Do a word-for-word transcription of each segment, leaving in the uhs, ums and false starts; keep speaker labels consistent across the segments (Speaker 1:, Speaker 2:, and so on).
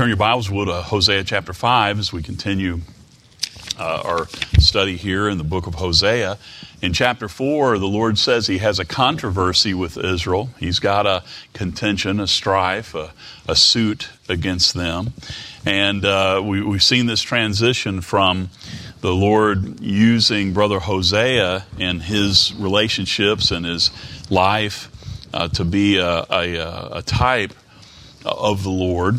Speaker 1: Turn your Bibles, will, to Hosea chapter five as we continue uh, our study here in the book of Hosea. In chapter four, the Lord says he has a controversy with Israel. He's got a contention, a strife, a, a suit against them. And uh, we, we've seen this transition from the Lord using Brother Hosea and his relationships and his life uh, to be a, a, a type of the Lord.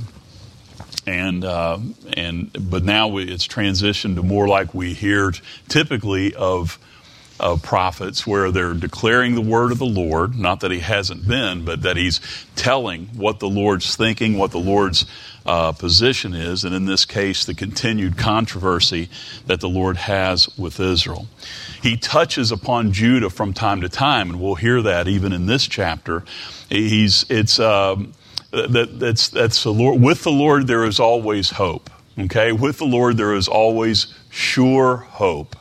Speaker 1: And uh, and but now we, it's transitioned to more like we hear typically of of prophets, where they're declaring the word of the Lord. Not that he hasn't been, but that he's telling what the Lord's thinking, what the Lord's uh, position is, and in this case, the continued controversy that the Lord has with Israel. He touches upon Judah from time to time, and we'll hear that even in this chapter. He's it's. Um, That, that's that's the Lord. With the Lord, there is always hope. Okay, with the Lord, there is always sure hope.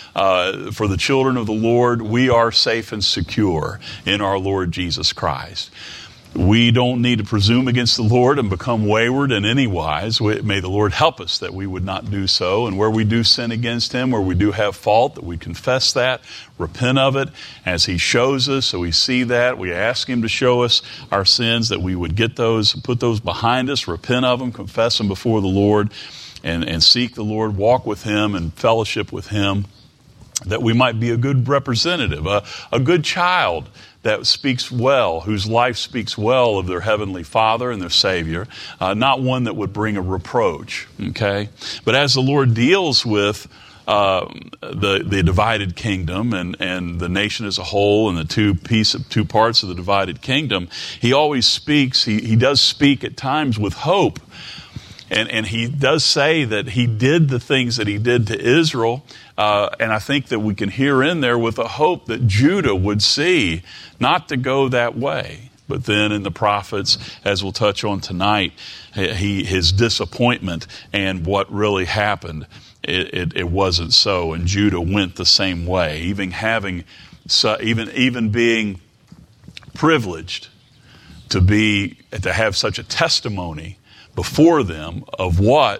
Speaker 1: Uh, for the children of the Lord, we are safe and secure in our Lord Jesus Christ. We don't need to presume against the Lord and become wayward in any wise. May the Lord help us that we would not do so. And where we do sin against Him, where we do have fault, that we confess that, repent of it as He shows us. So we see that. We ask Him to show us our sins, that we would get those, put those behind us, repent of them, confess them before the Lord, and, and seek the Lord, walk with Him and fellowship with Him, that we might be a good representative, a, a good child that speaks well, whose life speaks well of their Heavenly Father and their Savior, uh, not one that would bring a reproach, okay? But as the Lord deals with uh, the the divided kingdom and, and the nation as a whole and the two piece of two parts of the divided kingdom, He always speaks, He, he does speak at times with hope. And and he does say that he did the things that he did to Israel. Uh, and I think that we can hear in there with a hope that Judah would see not to go that way. But then in the prophets, as we'll touch on tonight, he his disappointment and what really happened, it, it, it wasn't so. And Judah went the same way, even having, even even being privileged to be to have such a testimony before them of what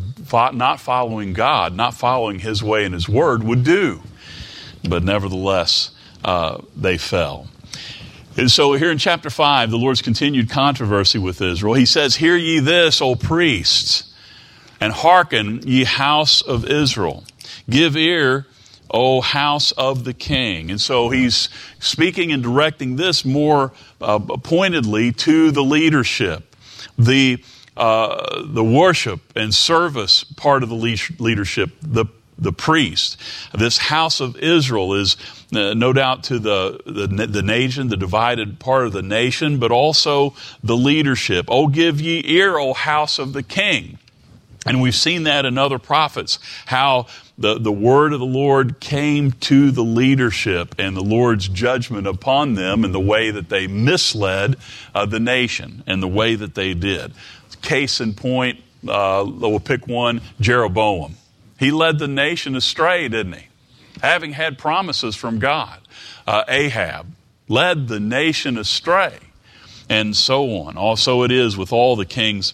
Speaker 1: not following God, not following His way and His word would do. But nevertheless, uh, they fell. And so here in chapter five, the Lord's continued controversy with Israel. He says, "Hear ye this, O priests, and hearken, ye house of Israel. Give ear, O house of the king." And so he's speaking and directing this more uh, pointedly to the leadership, the Uh, the worship and service part of the leadership, the the priest. This house of Israel is uh, no doubt to the, the the nation, the divided part of the nation, but also the leadership. "Oh, give ye ear, O house of the king." And we've seen that in other prophets, how the, the word of the Lord came to the leadership and the Lord's judgment upon them in the way that they misled uh, the nation and the way that they did. Case in point, uh, we'll pick one, Jeroboam. He led the nation astray, didn't he? Having had promises from God. Uh, Ahab led the nation astray, and so on. Also it is with all the kings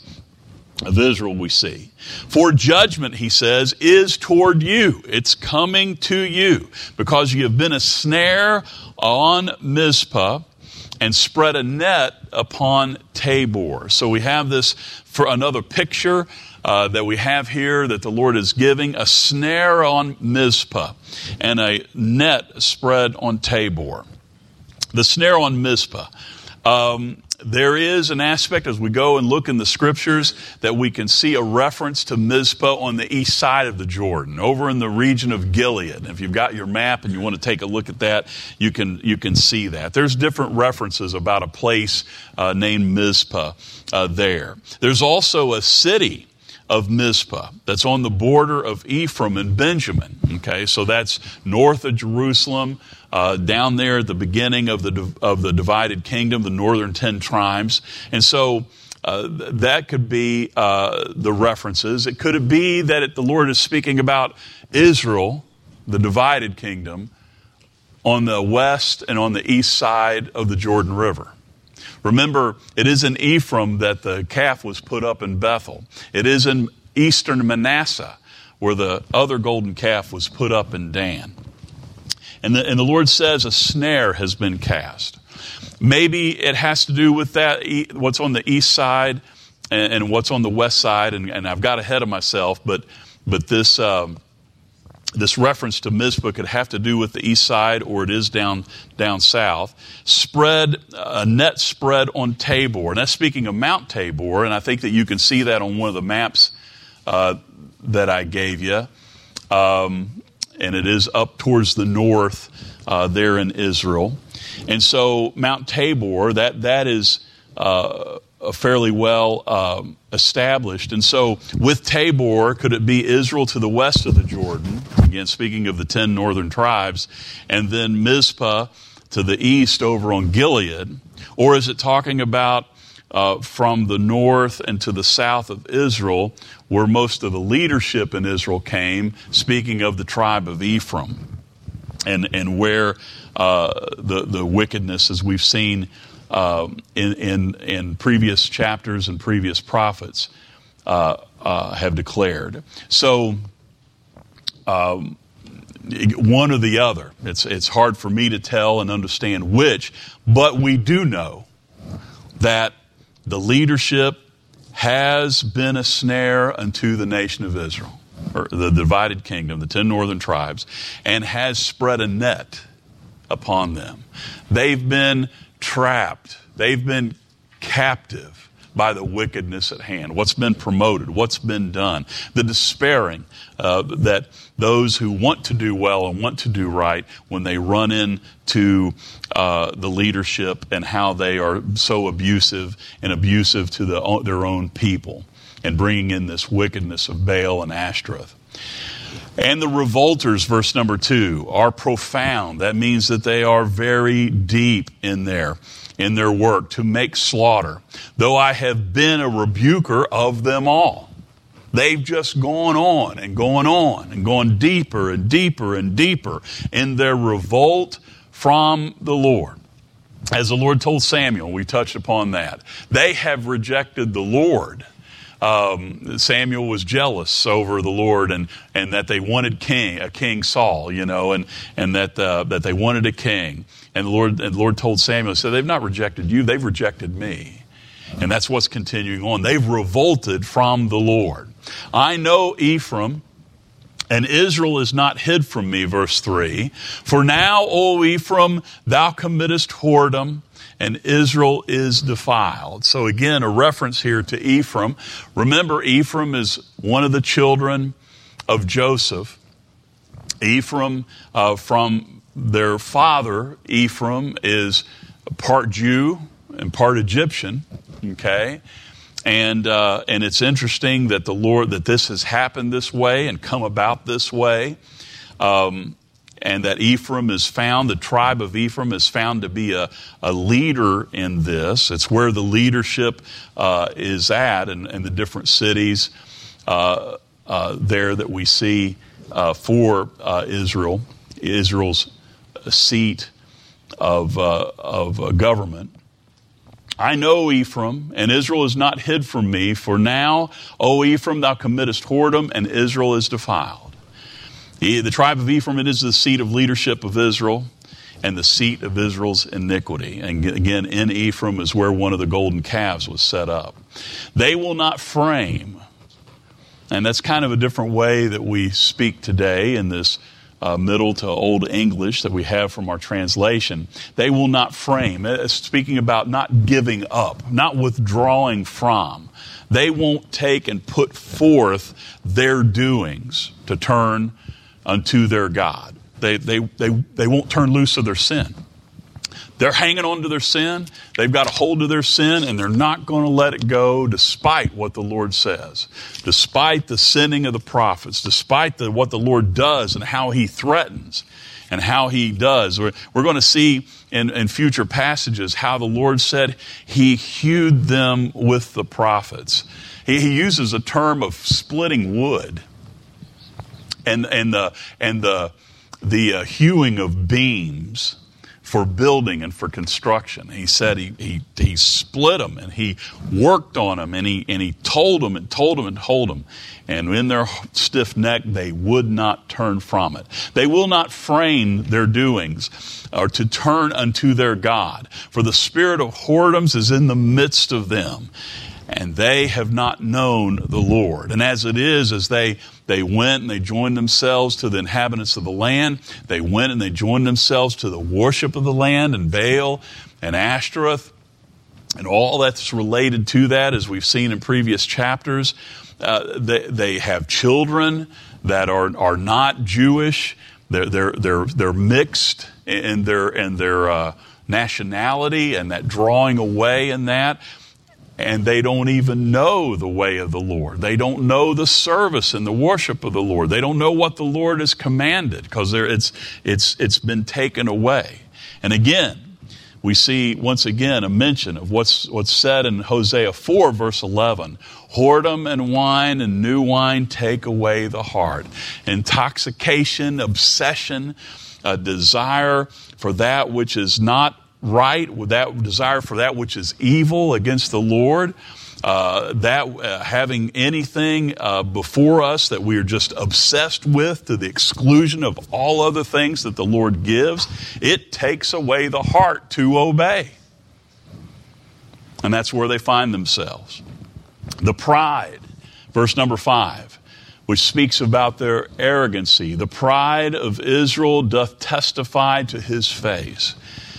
Speaker 1: of Israel we see. "For judgment," he says, "is toward you." It's coming to you, because you have been a snare on Mizpah and spread a net upon Tabor. So we have this for another picture uh, that we have here that the Lord is giving: a snare on Mizpah and a net spread on Tabor. The snare on Mizpah. Um, there is an aspect as we go and look in the scriptures that we can see a reference to Mizpah on the east side of the Jordan, over in the region of Gilead. If you've got your map and you want to take a look at that, you can you can see that. There's different references about a place uh, named Mizpah uh, there. There's also a city of Mizpah that's on the border of Ephraim and Benjamin. Okay, so that's north of Jerusalem, uh, down there at the beginning of the of the divided kingdom, the northern ten tribes, and so uh, that could be uh, the references. It could be that it, the Lord is speaking about Israel, the divided kingdom, on the west and on the east side of the Jordan River. Remember, it is in Ephraim that the calf was put up in Bethel. It is in eastern Manasseh where the other golden calf was put up in Dan. And the, and the Lord says a snare has been cast. Maybe it has to do with that, what's on the east side and, and what's on the west side. And, and I've got ahead of myself, but but this um, this reference to Mizpah could have to do with the east side, or it is down down south. Spread a net spread on Tabor, and that's speaking of Mount Tabor. And I think that you can see that on one of the maps uh, that I gave you. Um, and it is up towards the north uh, there in Israel. And so Mount Tabor, that that is uh, fairly well um, established. And so with Tabor, could it be Israel to the west of the Jordan? Again, speaking of the ten northern tribes. And then Mizpah to the east over on Gilead? Or is it talking about uh, from the north and to the south of Israel, where most of the leadership in Israel came, speaking of the tribe of Ephraim, and, and where uh, the, the wickedness, as we've seen uh, in, in, in previous chapters and previous prophets, uh, uh, have declared. So, um, one or the other. It's, it's hard for me to tell and understand which, but we do know that the leadership has been a snare unto the nation of Israel, or the divided kingdom, the ten northern tribes, and has spread a net upon them. They've been trapped. They've been captive by the wickedness at hand. What's been promoted? What's been done? The despairing uh, that those who want to do well and want to do right, when they run into uh, the leadership and how they are so abusive and abusive to the, their own people, and bringing in this wickedness of Baal and Ashtoreth. And the revolters, verse number two, are profound. That means that they are very deep in there, in their work to make slaughter. Though I have been a rebuker of them all. They've just gone on and gone on and gone deeper and deeper and deeper in their revolt from the Lord. As the Lord told Samuel, we touched upon that. They have rejected the Lord. Um, Samuel was jealous over the Lord, and, and that they wanted king, a king Saul, you know, and, and that, uh, that they wanted a king. And the Lord, and the Lord told Samuel, so they've not rejected you, they've rejected me. And that's what's continuing on. They've revolted from the Lord. I know Ephraim, and Israel is not hid from me, verse three. For now, O Ephraim, thou committest whoredom, and Israel is defiled. So again, a reference here to Ephraim. Remember, Ephraim is one of the children of Joseph. Ephraim, uh, from their father, Ephraim, is part Jew and part Egyptian. Okay, and uh, and it's interesting that the Lord that this has happened this way and come about this way, um, and that Ephraim is found, the tribe of Ephraim is found to be a, a leader in this. It's where the leadership uh, is at, and, and the different cities uh, uh, there that we see uh, for uh, Israel, Israel's seat of uh, of uh, government. I know Ephraim, and Israel is not hid from me, for now, O Ephraim, thou committest whoredom, and Israel is defiled. The, the tribe of Ephraim, it is the seat of leadership of Israel, and the seat of Israel's iniquity. And again, in Ephraim is where one of the golden calves was set up. They will not frame, and that's kind of a different way that we speak today in this Uh, middle to Old English that we have from our translation. They will not frame. It's speaking about not giving up, not withdrawing from. They won't take and put forth their doings to turn unto their God. They, they, they, they won't turn loose of their sin. They're hanging on to their sin. They've got a hold of their sin, and they're not going to let it go despite what the Lord says, despite the sending of the prophets, despite the, what the Lord does and how he threatens and how he does. We're, we're going to see in, in future passages how the Lord said he hewed them with the prophets. He, he uses a term of splitting wood and, and the, and the, the uh, hewing of beams. for building and for construction. He said he, he, he split them and he worked on them and he, and he told them and told them and told them. And in their stiff neck, they would not turn from it. They will not frame their doings or to turn unto their God. For the spirit of whoredoms is in the midst of them, and they have not known the Lord. And as it is, as they, they went and they joined themselves to the inhabitants of the land, they went and they joined themselves to the worship of the land and Baal and Ashtoreth and all that's related to that, as we've seen in previous chapters. Uh, they, they have children that are are not Jewish. They're they're they're they're mixed in their in their uh, nationality, and that drawing away in that. And they don't even know the way of the Lord. They don't know the service and the worship of the Lord. They don't know what the Lord has commanded, because it's it's it's been taken away. And again, we see once again a mention of what's what's said in Hosea four, verse eleven. Whoredom and wine and new wine take away the heart. Intoxication, obsession, a desire for that which is not right, with that desire for that which is evil against the Lord, uh, that uh, having anything uh, before us that we are just obsessed with to the exclusion of all other things that the Lord gives, it takes away the heart to obey. And that's where they find themselves. The pride, verse number five, which speaks about their arrogancy. The pride of Israel doth testify to his face.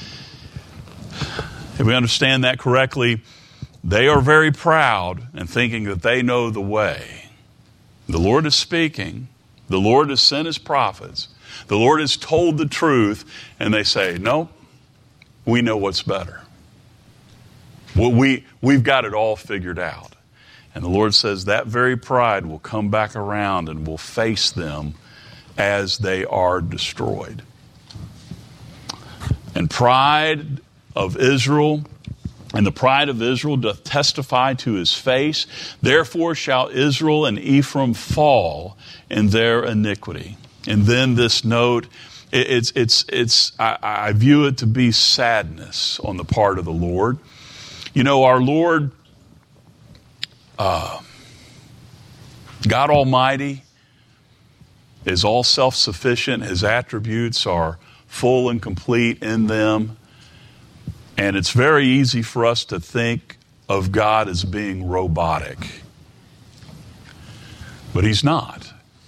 Speaker 1: If we understand that correctly, they are very proud and thinking that they know the way. The Lord is speaking. The Lord has sent his prophets. The Lord has told the truth. And they say, no, we know what's better. Well, we, we've got it all figured out. And the Lord says that very pride will come back around and will face them as they are destroyed. And pride of Israel, and the pride of Israel doth testify to his face. Therefore shall Israel and Ephraim fall in their iniquity. And then this note, it's it's it's I, I view it to be sadness on the part of the Lord. You know, our Lord, uh, God Almighty, is all self-sufficient. His attributes are full and complete in them. And it's very easy for us to think of God as being robotic. But he's not.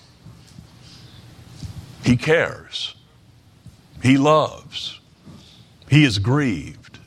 Speaker 1: He cares. He loves. He is grieved.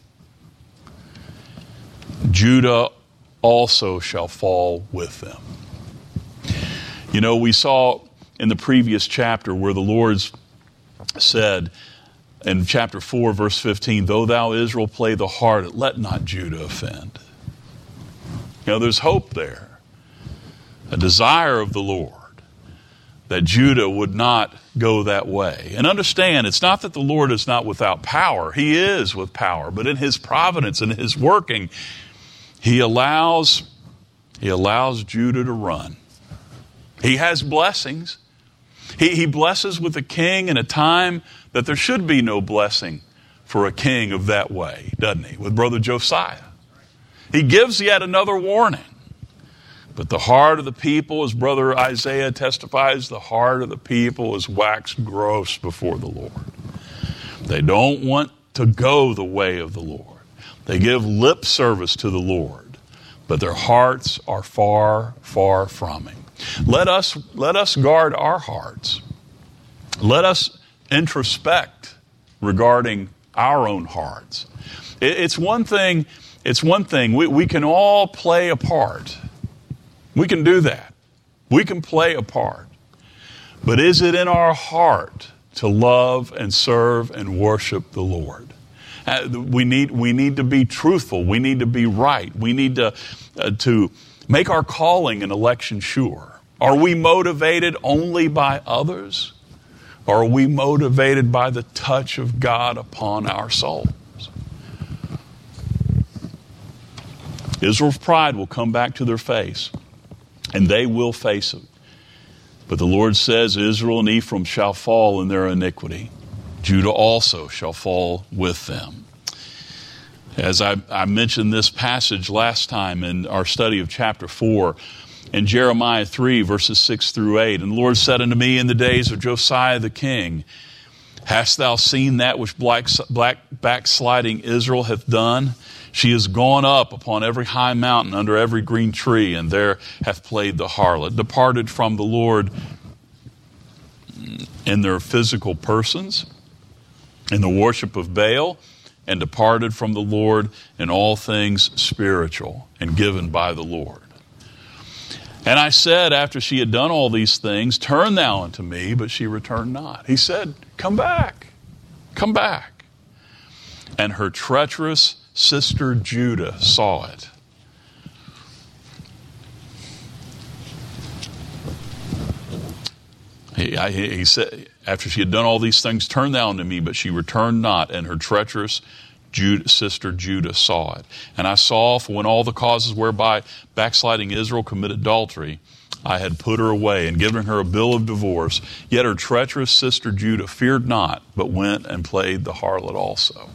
Speaker 1: Judah also shall fall with them. You know, we saw in the previous chapter where the Lord said, in chapter four, verse fifteen, though thou, Israel, play the harlot, let not Judah offend. You know, there's hope there. A desire of the Lord that Judah would not go that way. And understand, it's not that the Lord is not without power. He is with power. But in his providence and his working, he allows, he allows Judah to run. He has blessings. He, he blesses with a king in a time that there should be no blessing for a king of that way, doesn't he? With Brother Josiah. He gives yet another warning. But the heart of the people, as Brother Isaiah testifies, the heart of the people is waxed gross before the Lord. They don't want to go the way of the Lord. They give lip service to the Lord, but their hearts are far, far from him. Let us, let us guard our hearts. Let us introspect regarding our own hearts. It, it's one thing, it's one thing, we, we can all play a part. We can do that. We can play a part. But is it in our heart to love and serve and worship the Lord? Uh, we need, we need to be truthful. We need to be right. We need to, uh, to make our calling and election sure. Are we motivated only by others? Or are we motivated by the touch of God upon our souls? Israel's pride will come back to their face, and they will face it. But the Lord says, Israel and Ephraim shall fall in their iniquity. Judah also shall fall with them. As I, I mentioned this passage last time in our study of chapter four, in Jeremiah three, verses six through eight, and the Lord said unto me in the days of Josiah the king, hast thou seen that which black, black backsliding Israel hath done? She is gone up upon every high mountain under every green tree, and there hath played the harlot, departed from the Lord in their physical persons, in the worship of Baal, and departed from the Lord in all things spiritual and given by the Lord. And I said, after she had done all these things, turn thou unto me, but she returned not. He said, come back, come back. And her treacherous sister Judah saw it. He, I, he said, after she had done all these things, turn thou unto me, but she returned not, and her treacherous Judah, sister Judah saw it. And I saw, for when all the causes whereby backsliding Israel committed adultery, I had put her away and given her a bill of divorce. Yet her treacherous sister Judah feared not, but went and played the harlot also.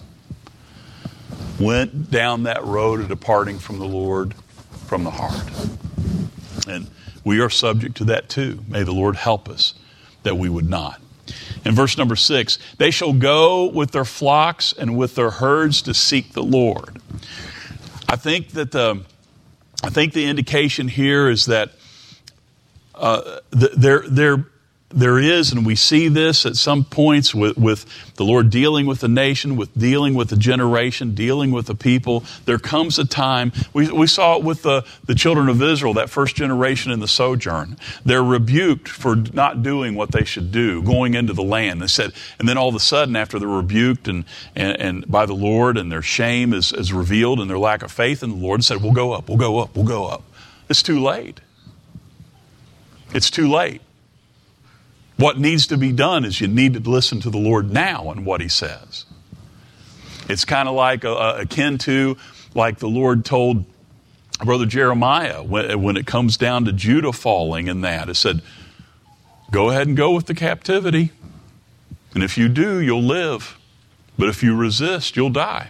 Speaker 1: Went down that road of departing from the Lord from the heart. And we are subject to that too. May the Lord help us that we would not. In verse number six, they shall go with their flocks and with their herds to seek the Lord. I think that the, I think the indication here is that uh, th- there, there, there is, and we see this at some points with, with the Lord dealing with the nation, with dealing with the generation, dealing with the people. There comes a time, we, we saw it with the, the children of Israel, that first generation in the sojourn. They're rebuked for not doing what they should do, going into the land. They said, and then all of a sudden, after they're rebuked and, and, and by the Lord, and their shame is, is revealed and their lack of faith in the Lord, said, we'll go up, we'll go up, we'll go up. It's too late. It's too late. What needs to be done is you need to listen to the Lord now and what He says. It's kind of like uh, akin to like the Lord told Brother Jeremiah when, when it comes down to Judah falling in that. It said, go ahead and go with the captivity. And if you do, you'll live. But if you resist, you'll die.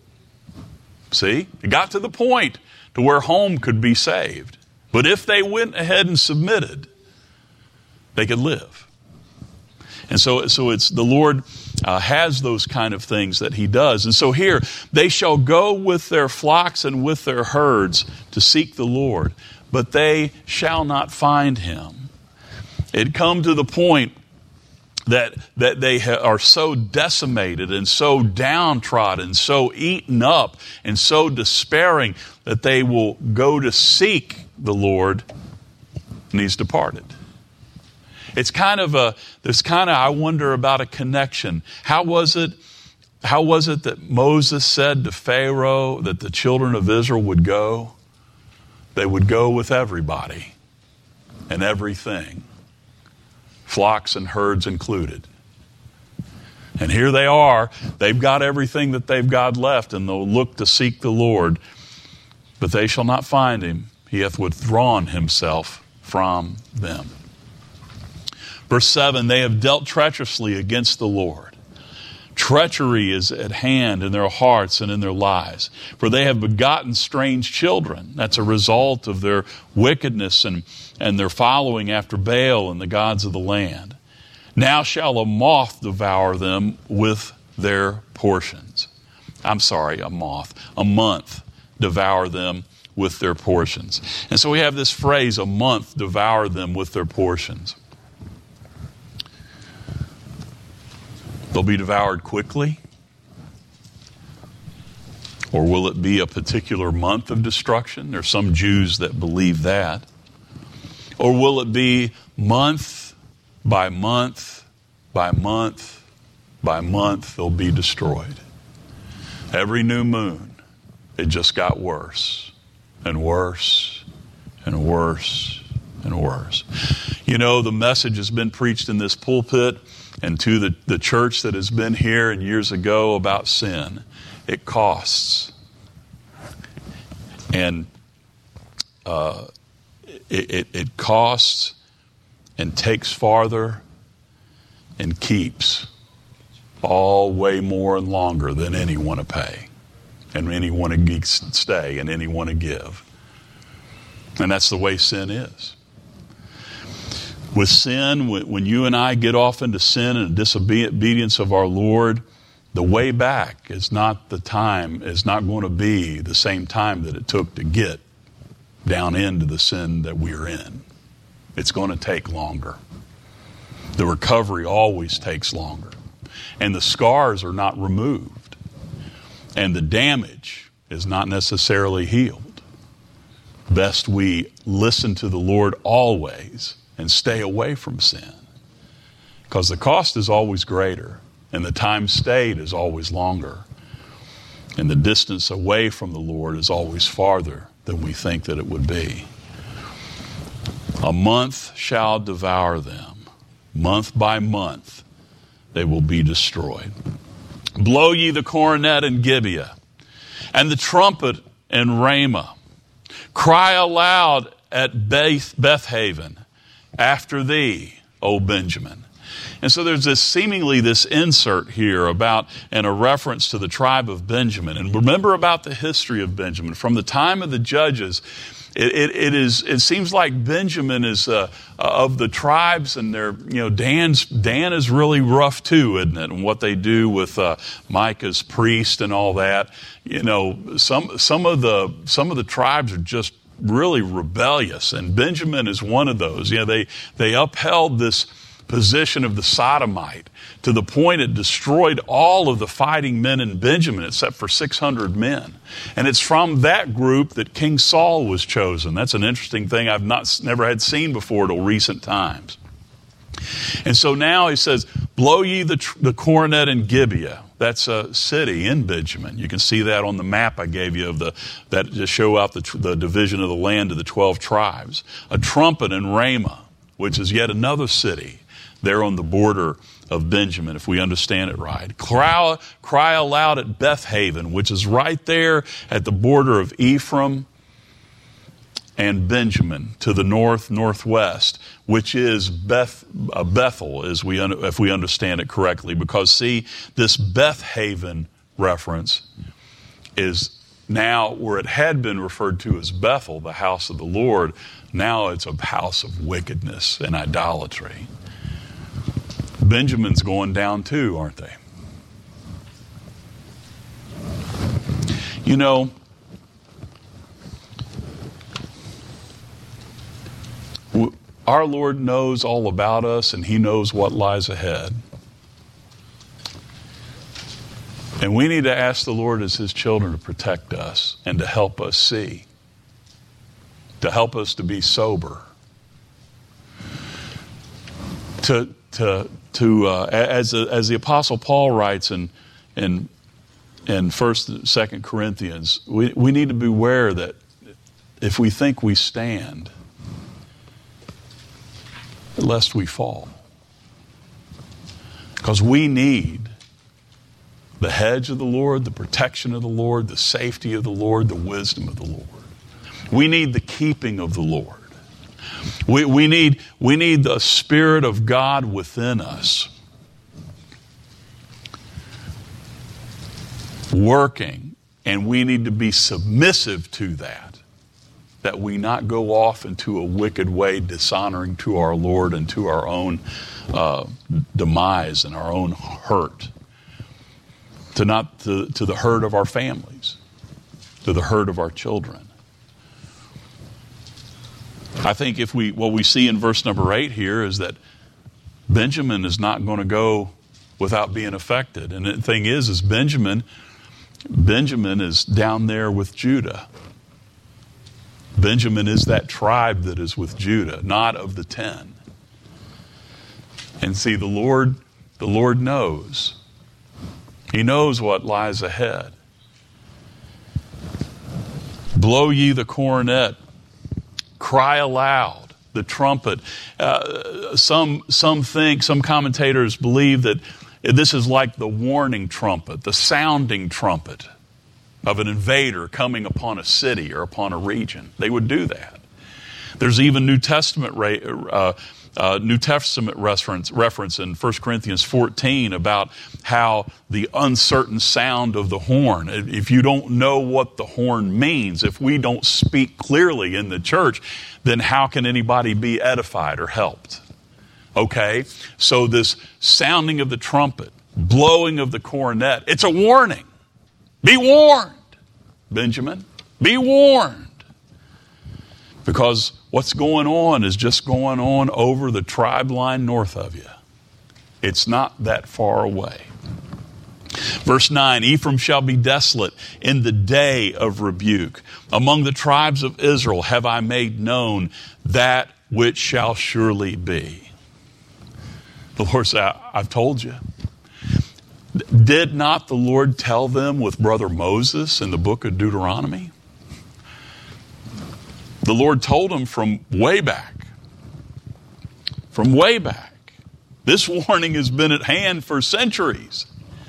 Speaker 1: See? It got to the point to where home could be saved. But if they went ahead and submitted, they could live. And so, so it's the Lord uh, has those kind of things that He does. And so here, they shall go with their flocks and with their herds to seek the Lord, but they shall not find Him. It come to the point that that they ha- are so decimated and so downtrodden, so eaten up and so despairing that they will go to seek the Lord, and He's departed. It's kind of a, there's kind of, I wonder about a connection. How was it, how was it that Moses said to Pharaoh that the children of Israel would go? They would go with everybody and everything, flocks and herds included. And here they are. They've got everything that they've got left, and they'll look to seek the Lord. But they shall not find Him. He hath withdrawn Himself from them. Verse seven, they have dealt treacherously against the Lord. Treachery is at hand in their hearts and in their lives. For they have begotten strange children. That's a result of their wickedness and, and their following after Baal and the gods of the land. Now shall a moth devour them with their portions. I'm sorry, a moth. A month devour them with their portions. And so we have this phrase, a month devour them with their portions. They'll be devoured quickly? Or will it be a particular month of destruction? There's some Jews that believe that. Or will it be month by month by month by month they'll be destroyed? Every new moon, it just got worse and worse and worse and worse. You know, the message has been preached in this pulpit and to the, the church that has been here and years ago about sin. It costs. And uh, it, it, it costs and takes farther and keeps. all way more and longer than any want to pay, and any want to stay, and any want to give. And that's the way sin is. With sin, when you and I get off into sin and disobedience of our Lord, the way back is not the time, is not going to be the same time that it took to get down into the sin that we're in. It's going to take longer. The recovery always takes longer. And the scars are not removed. And the damage is not necessarily healed. Best we listen to the Lord always and stay away from sin. Because the cost is always greater, and the time stayed is always longer. And the distance away from the Lord is always farther than we think that it would be. A month shall devour them. Month by month they will be destroyed. Blow ye the cornet in Gibeah, and the trumpet in Ramah. Cry aloud at Beth, Bethaven, after thee, O Benjamin. And so there's this seemingly this insert here about, and a reference to the tribe of Benjamin. And remember about the history of Benjamin. From the time of the judges, it, it, it is. It seems like Benjamin is uh, of the tribes, and they're, you know, Dan's Dan is really rough too, isn't it? And what they do with uh, Micah's priest and all that. You know, some some of the some of the tribes are just really rebellious, and Benjamin is one of those. You know, they they upheld this position of the sodomite to the point it destroyed all of the fighting men in Benjamin except for six hundred men. And it's from that group that King Saul was chosen. That's an interesting thing I've not never had seen before till recent times. And so now he says, blow ye the, the cornet in Gibeah. That's a city in Benjamin. You can see that on the map I gave you of the that to show out the, the division of the land to the twelve tribes. A trumpet in Ramah, which is yet another city there on the border of Benjamin, if we understand it right. Cry, cry aloud at Bethaven, which is right there at the border of Ephraim and Benjamin to the north, northwest, which is Beth, uh, Bethel, as we, if we understand it correctly. Because, see, this Bethaven reference is now where it had been referred to as Bethel, the house of the Lord. Now it's a house of wickedness and idolatry. Benjamin's going down too, aren't they? You know, our Lord knows all about us, and He knows what lies ahead. And we need to ask the Lord as His children to protect us and to help us see, to help us to be sober, to to to uh, as a, as the Apostle Paul writes in in in First and Second Corinthians, we we need to beware that if we think we stand, lest we fall, because we need the hedge of the Lord, the protection of the Lord, the safety of the Lord, the wisdom of the Lord. We need the keeping of the Lord. We, we need, we need the Spirit of God within us working, and we need to be submissive to that, that we not go off into a wicked way, dishonoring to our Lord and to our own uh, demise and our own hurt, to not to, to the hurt of our families, to the hurt of our children. I think if we what we see in verse number eight here is that Benjamin is not going to go without being affected. And the thing is, is Benjamin, Benjamin is down there with Judah. Benjamin is that tribe that is with Judah, not of the ten. And see, the Lord, the Lord knows. He knows what lies ahead. Blow ye the cornet. Cry aloud, the trumpet. Uh, some some think, some commentators believe that this is like the warning trumpet, the sounding trumpet of an invader coming upon a city or upon a region. They would do that. There's even New Testament uh, uh, New Testament reference, reference in First Corinthians fourteen about how the uncertain sound of the horn. If you don't know what the horn means, if we don't speak clearly in the church, then how can anybody be edified or helped? Okay, so this sounding of the trumpet, blowing of the cornet, it's a warning. Be warned, Benjamin. Be warned. Because what's going on is just going on over the tribe line north of you. It's not that far away. Verse nine, Ephraim shall be desolate in the day of rebuke. Among the tribes of Israel have I made known that which shall surely be. The Lord said, I've told you. Did not the Lord tell them with brother Moses in the book of Deuteronomy? The Lord told them from way back. From way back. This warning has been at hand for centuries.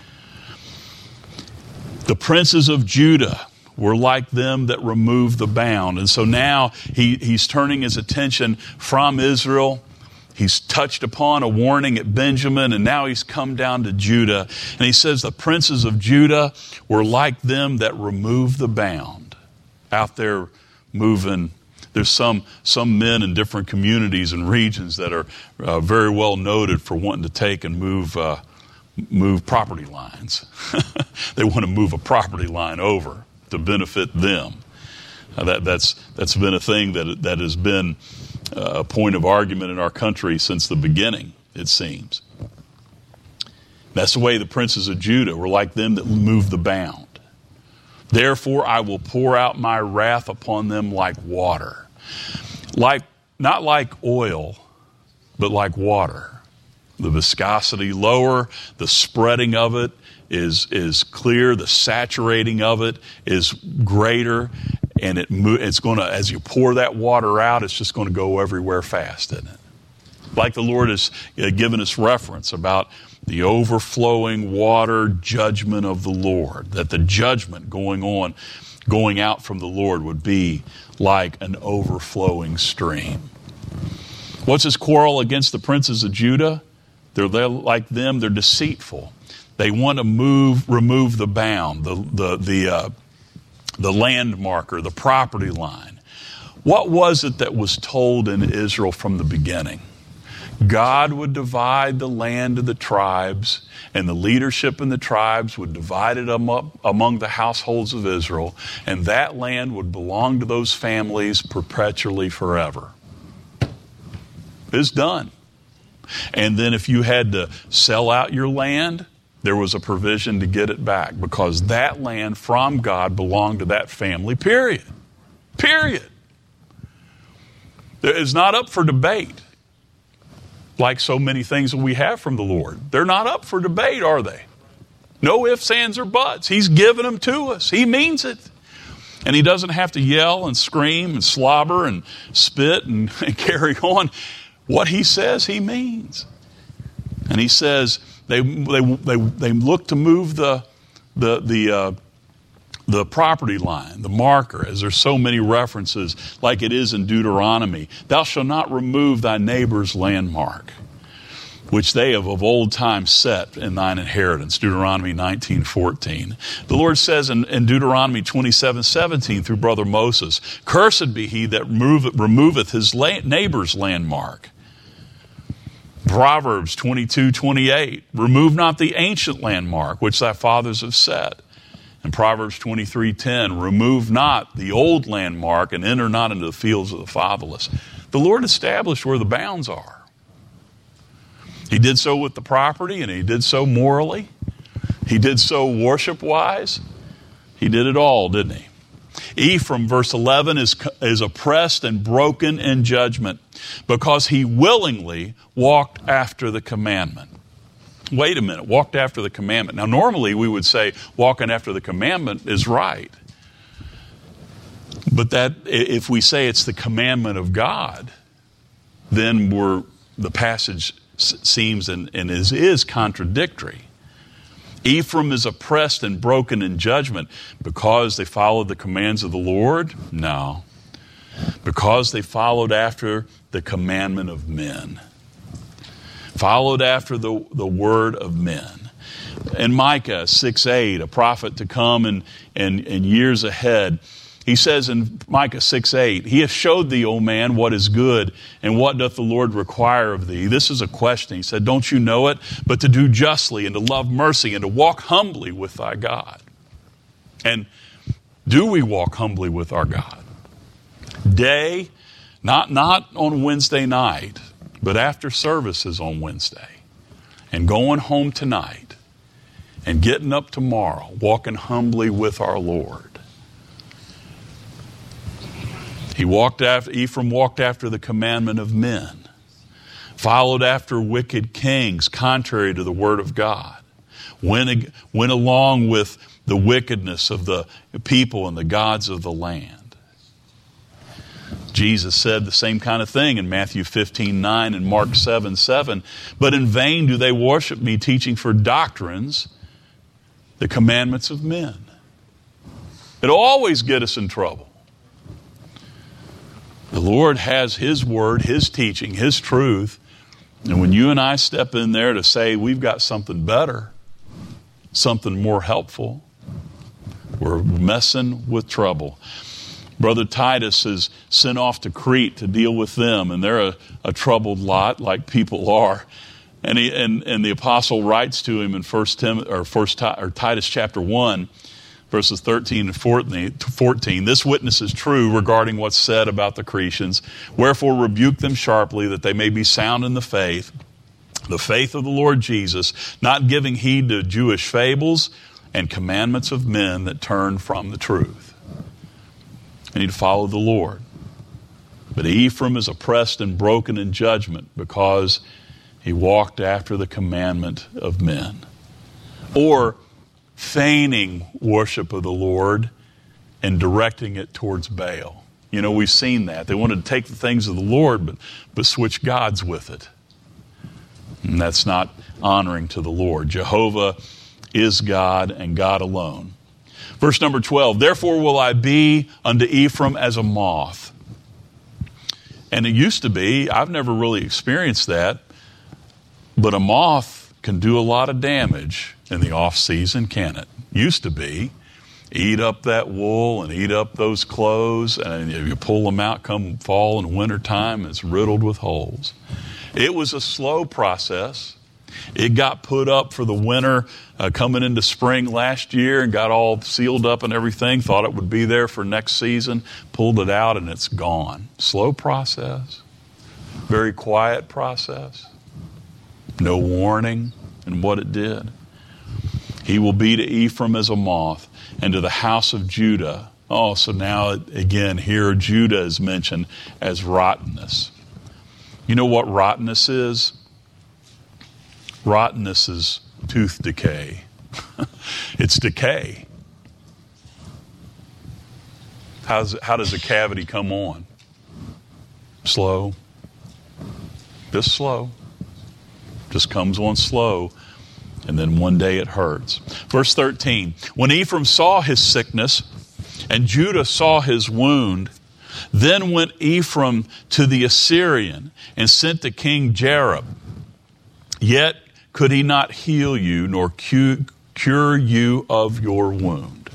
Speaker 1: The princes of Judah were like them that removed the bound. And so now he, he's turning his attention from Israel. He's touched upon a warning at Benjamin, and now he's come down to Judah. And he says the princes of Judah were like them that removed the bound. Out there moving. There's some, some men in different communities and regions that are uh, very well noted for wanting to take and move uh, move property lines. They want to move a property line over to benefit them. Uh, that, that's, that's been a thing that, that has been uh, a point of argument in our country since the beginning, it seems. That's the way the princes of Judah were like them that moved the bound. Therefore I will pour out my wrath upon them like water. Like, not like oil, but like water. The viscosity lower, the spreading of it is, is clear, the saturating of it is greater, and it it's going to, as you pour that water out, it's just going to go everywhere fast, isn't it? Like the Lord has given us reference about the overflowing water judgment of the Lord, that the judgment going on, going out from the Lord would be like an overflowing stream. What's his quarrel against the princes of Judah? They're like them, they're deceitful. They want to move, remove the bound, the, the, the, uh, the land marker, the property line. What was it that was told in Israel from the beginning? God would divide the land to the tribes, and the leadership in the tribes would divide it up among the households of Israel, and that land would belong to those families perpetually forever. It's done. And then if you had to sell out your land, there was a provision to get it back, because that land from God belonged to that family, period. Period. It's not up for debate. Like so many things that we have from the Lord. They're not up for debate, are they? No ifs, ands, or buts. He's given them to us. He means it. And he doesn't have to yell and scream and slobber and spit and, and carry on. What he says, he means. And he says they they they, they look to move the the the uh, the property line, the marker, as there's so many references, like it is in Deuteronomy. Thou shalt not remove thy neighbor's landmark, which they have of old time set in thine inheritance. Deuteronomy nineteen fourteen. The Lord says in, in Deuteronomy twenty-seven seventeen through brother Moses, cursed be he that removeth, removeth his la- neighbor's landmark. Proverbs twenty-two twenty-eight, remove not the ancient landmark which thy fathers have set. And Proverbs twenty-three ten, remove not the old landmark and enter not into the fields of the fatherless. The Lord established where the bounds are. He did so with the property, and he did so morally. He did so worship-wise. He did it all, didn't he? Ephraim, verse eleven, is, is oppressed and broken in judgment because he willingly walked after the commandment. Wait a minute, walked after the commandment. Now, normally we would say walking after the commandment is right. But that if we say it's the commandment of God, then we're, the passage seems and, and is, is contradictory. Ephraim is oppressed and broken in judgment because they followed the commands of the Lord? No. Because they followed after the commandment of men. Followed after the, the word of men. In Micah six eight, a prophet to come in, in, in years ahead, he says in Micah six eight, He hath showed thee, O man, what is good, and what doth the Lord require of thee? This is a question. He said, don't you know it? But to do justly, and to love mercy, and to walk humbly with thy God. And do we walk humbly with our God? Day, not, not on Wednesday night, but after services on Wednesday, and going home tonight, and getting up tomorrow, walking humbly with our Lord. He walked after, Ephraim walked after the commandment of men, followed after wicked kings, contrary to the word of God, went, went along with the wickedness of the people and the gods of the land. Jesus said the same kind of thing in Matthew fifteen nine and Mark seven seven. But in vain do they worship me, teaching for doctrines the commandments of men. It'll always get us in trouble. The Lord has His word, His teaching, His truth. And when you and I step in there to say we've got something better, something more helpful, we're messing with trouble. Brother Titus is sent off to Crete to deal with them, and they're a, a troubled lot, like people are. And he and, and the apostle writes to him in First Tim or First or Titus chapter one, verses thirteen and fourteen. This witness is true regarding what's said about the Cretians. Wherefore rebuke them sharply, that they may be sound in the faith, the faith of the Lord Jesus, not giving heed to Jewish fables and commandments of men that turn from the truth. I need to follow the Lord. But Ephraim is oppressed and broken in judgment because he walked after the commandment of men. Or feigning worship of the Lord and directing it towards Baal. You know, we've seen that. They wanted to take the things of the Lord, but, but switch gods with it. And that's not honoring to the Lord. Jehovah is God and God alone. Verse number twelve, therefore will I be unto Ephraim as a moth. And it used to be, I've never really experienced that, but a moth can do a lot of damage in the off season, can it? Used to be. Eat up that wool and eat up those clothes, and if you pull them out come fall and winter time, it's riddled with holes. It was a slow process. It got put up for the winter uh, coming into spring last year and got all sealed up and everything. Thought it would be there for next season. Pulled it out and it's gone. Slow process. Very quiet process. No warning in what it did. He will be to Ephraim as a moth, and to the house of Judah. Oh, so now again here Judah is mentioned as rottenness. You know what rottenness is? Rottenness is tooth decay. It's decay. How's, how does a cavity come on? Slow. Just slow. Just comes on slow. And then one day it hurts. Verse thirteen, when Ephraim saw his sickness and Judah saw his wound, then went Ephraim to the Assyrian and sent to King Jareb. Yet could he not heal you nor cure you of your wound.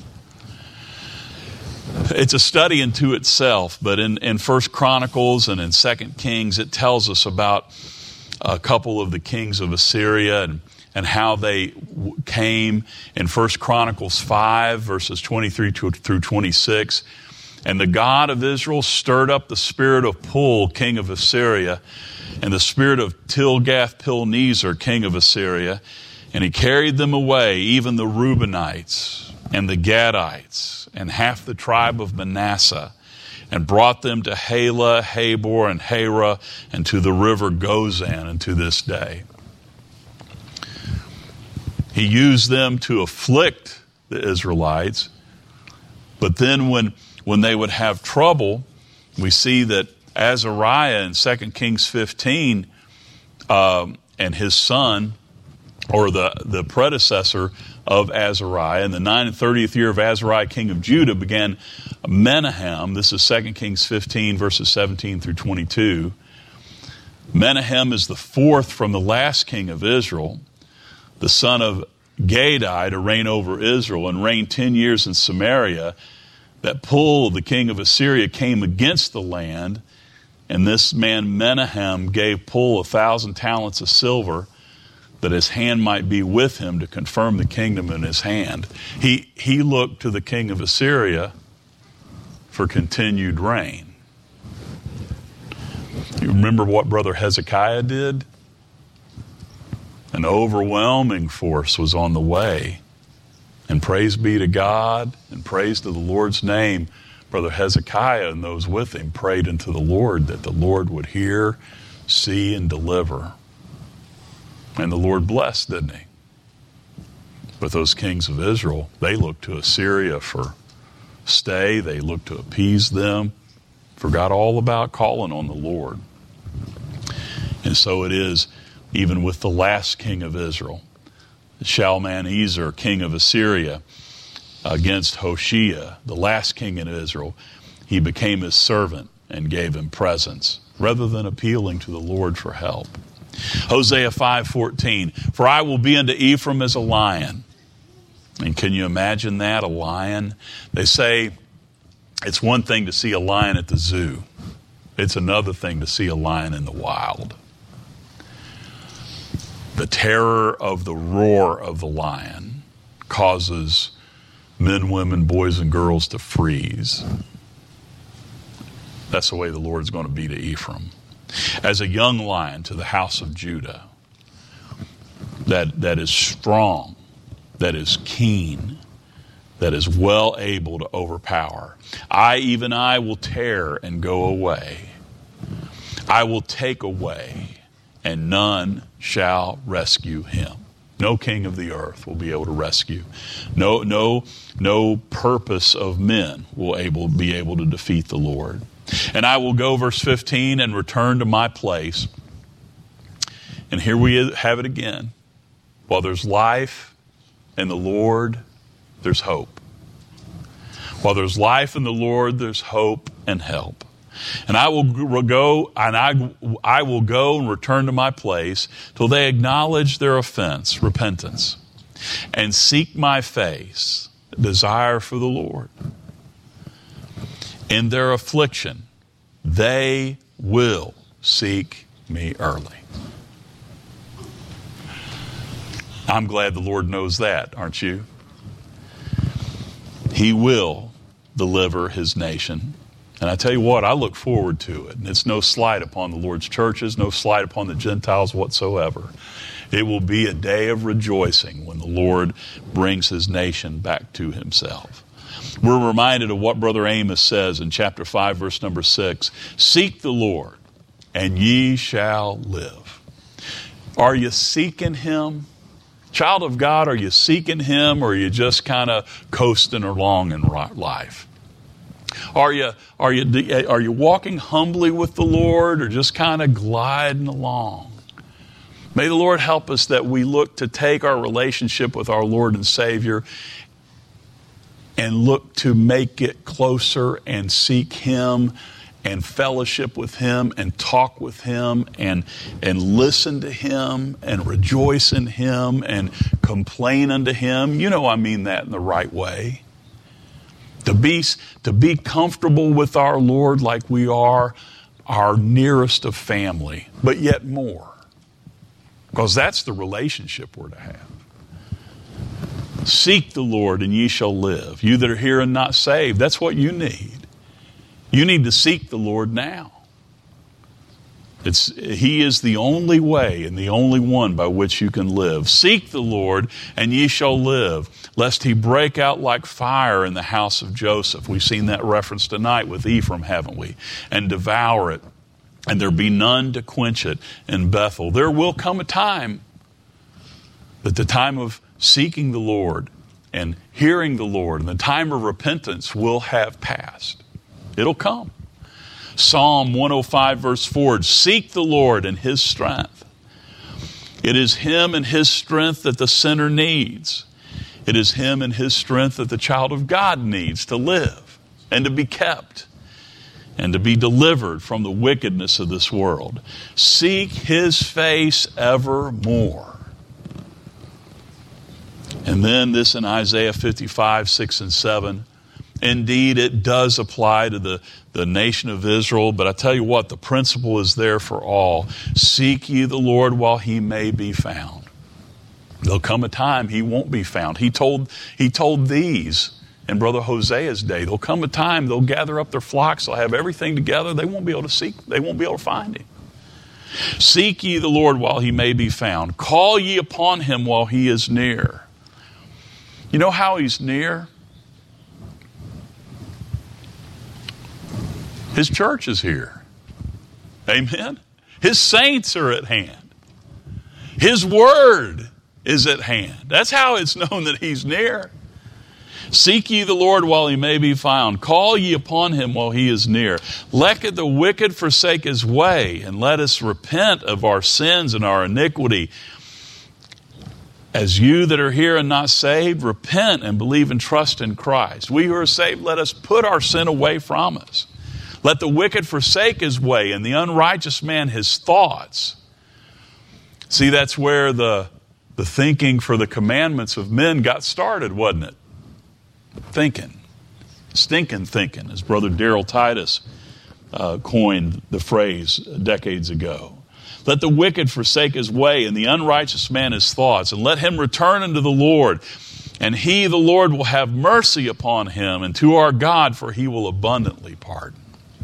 Speaker 1: It's a study unto itself, but in, in First Chronicles and in Second Kings, it tells us about a couple of the kings of Assyria and and how they came in First Chronicles five, verses twenty-three through twenty-six. And the God of Israel stirred up the spirit of Pul, king of Assyria, and the spirit of Tilgath-Pilneser, king of Assyria, and he carried them away, even the Reubenites and the Gadites, and half the tribe of Manasseh, and brought them to Halah, Habor, and Hara, and to the river Gozan, and to this day. He used them to afflict the Israelites, but then when, when they would have trouble, we see that Azariah in Second Kings fifteen um, and his son or the, the predecessor of Azariah. In the nine and thirtieth year of Azariah, king of Judah, began Menahem. This is Second Kings fifteen, verses seventeen through twenty-two. Menahem is the fourth from the last king of Israel, the son of Gadai, to reign over Israel, and reigned ten years in Samaria. That Pul, the king of Assyria, came against the land, and this man Menahem gave Pul a thousand talents of silver, that his hand might be with him to confirm the kingdom in his hand. He, he looked to the king of Assyria for continued reign. You remember what Brother Hezekiah did? An overwhelming force was on the way. And praise be to God, and praise to the Lord's name, Brother Hezekiah and those with him prayed unto the Lord that the Lord would hear, see, and deliver. And the Lord blessed, didn't he? But those kings of Israel, they looked to Assyria for stay. They looked to appease them. Forgot all about calling on the Lord. And so it is even with the last king of Israel, Shalmaneser, king of Assyria, against Hoshea, the last king in Israel. He became his servant and gave him presents, rather than appealing to the Lord for help. Hosea five fourteen, for I will be unto Ephraim as a lion. And can you imagine that, a lion? They say it's one thing to see a lion at the zoo. It's another thing to see a lion in the wild. The terror of the roar of the lion causes men, women, boys, and girls to freeze. That's the way the Lord's going to be to Ephraim. As a young lion to the house of Judah, that, that is strong, that is keen, that is well able to overpower. I, even I, will tear and go away. I will take away, and none shall rescue him. No king of the earth will be able to rescue. No, no, no purpose of men will able, be able to defeat the Lord. And I will go, verse fifteen, and return to my place. And here we have it again. While there's life in the Lord, there's hope. While there's life in the Lord, there's hope and help. And I will go, and I, I will go and return to my place till they acknowledge their offense, repentance, and seek my face, desire for the Lord. In their affliction, they will seek me early. I'm glad the Lord knows that, aren't you? He will deliver his nation. And I tell you what, I look forward to it. And it's no slight upon the Lord's churches, no slight upon the Gentiles whatsoever. It will be a day of rejoicing when the Lord brings his nation back to himself. We're reminded of what Brother Amos says in chapter five, verse number six. Seek the Lord, and ye shall live. Are you seeking him? Child of God, are you seeking him, or are you just kind of coasting along in life? Are you, are you, are you walking humbly with the Lord, or just kind of gliding along? May the Lord help us that we look to take our relationship with our Lord and Savior and look to make it closer and seek him and fellowship with him and talk with him and, and listen to him and rejoice in him and complain unto him. You know I mean that in the right way. To be, to be comfortable with our Lord like we are our nearest of family, but yet more. Because that's the relationship we're to have. Seek the Lord and ye shall live. You that are here and not saved, that's what you need. You need to seek the Lord now. It's, he is the only way and the only one by which you can live. Seek the Lord and ye shall live, lest he break out like fire in the house of Joseph. We've seen that reference tonight with Ephraim, haven't we? And devour it, and there be none to quench it in Bethel. There will come a time that the time of seeking the Lord and hearing the Lord and the time of repentance will have passed. It'll come. Psalm one oh five verse four, seek the Lord and his strength. It is him and his strength that the sinner needs. It is him and his strength that the child of God needs to live and to be kept and to be delivered from the wickedness of this world. Seek his face evermore. And then this in Isaiah fifty-five, six and seven. Indeed, it does apply to the, the nation of Israel, but I tell you what, the principle is there for all. Seek ye the Lord while he may be found. There'll come a time he won't be found. He told, he told these in Brother Hosea's day, there'll come a time they'll gather up their flocks, they'll have everything together, they won't be able to seek, they won't be able to find him. Seek ye the Lord while he may be found. Call ye upon him while he is near. You know how he's near? His church is here. Amen? His saints are at hand. His word is at hand. That's how it's known that he's near. Seek ye the Lord while he may be found. Call ye upon him while he is near. Let the wicked forsake his way, and let us repent of our sins and our iniquity. As you that are here and not saved, repent and believe and trust in Christ. We who are saved, let us put our sin away from us. Let the wicked forsake his way, and the unrighteous man his thoughts. See, that's where the, the thinking for the commandments of men got started, wasn't it? Thinking. Stinking thinking, as Brother Darrell Titus uh, coined the phrase decades ago. Let the wicked forsake his way, and the unrighteous man his thoughts, and let him return unto the Lord. And he, the Lord, will have mercy upon him, and to our God, for he will abundantly pardon.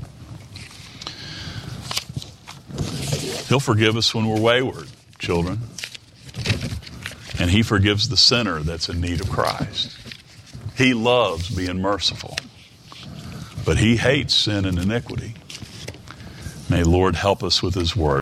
Speaker 1: He'll forgive us when we're wayward, children. And he forgives the sinner that's in need of Christ. He loves being merciful, but he hates sin and iniquity. May the Lord help us with his word.